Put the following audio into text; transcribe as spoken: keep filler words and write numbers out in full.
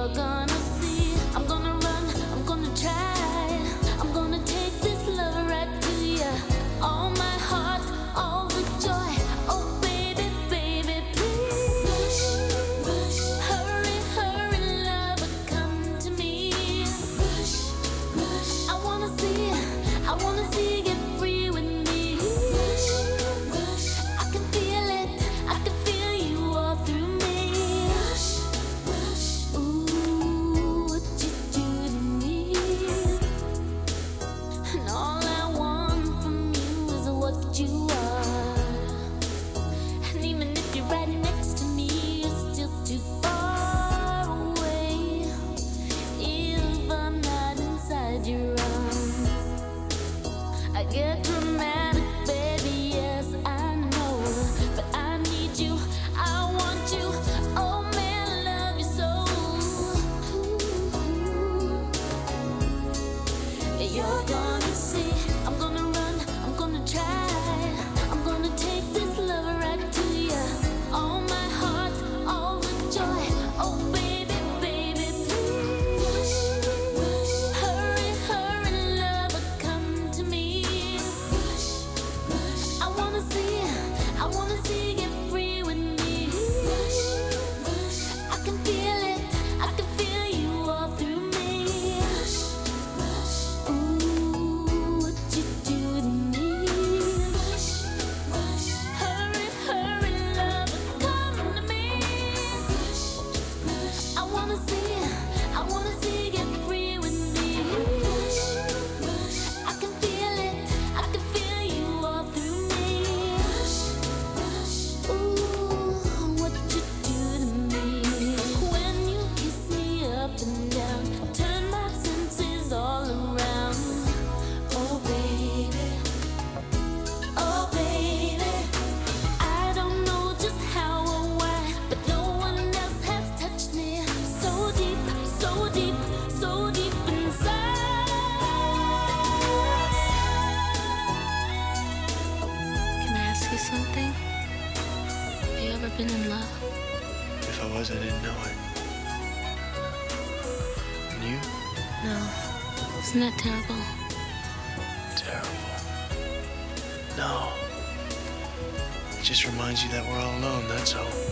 you're gonna see. I'm gonna run, I'm gonna try. I'm gonna take this love right to you. All my heart, all the joy. Oh baby, baby, please. Rush, rush. Hurry, hurry, lover, come to me. Rush, rush. I wanna see, I wanna see you get free with me. Rush, rush. I can feel it, I can feel you all through me. Rush, rush. Ooh, what you do to me. And all I want from you is what you are. And even if you're right next to me, you're still too far away. If I'm not inside your arms, I get dramatic, baby, yes, I know. But I need you, I want you. Oh man, I love you so. Ooh. You're gonna see, I'm gonna run, I'm gonna try. I'm gonna take this love right to you. All my heart, all the joy. Oh baby, baby, please. Rush, rush. Hurry, hurry, lover, come to me. Rush, rush. I wanna see, I wanna see you get free with me. Rush, rush. I can feel it, I can feel you all through me. Rush, rush. Ooh, what you do to me. Rush, rush. Hurry, hurry, lover, come to me. Rush, rush. I wanna see, I wanna see you get free with me. Rush, rush. I can feel it, I can feel you all through me. Rush, rush. Ooh, what you do to me. When you kiss me up and down, turn my senses all around. Oh baby, oh baby, I don't know just how or why, but no one else has touched me so deep, so deep, so deep inside. Can I ask you something? Have you ever been in love? If I was, I didn't know it. And you? No. Isn't that terrible? Terrible. No. It just reminds you that we're all alone, that's all.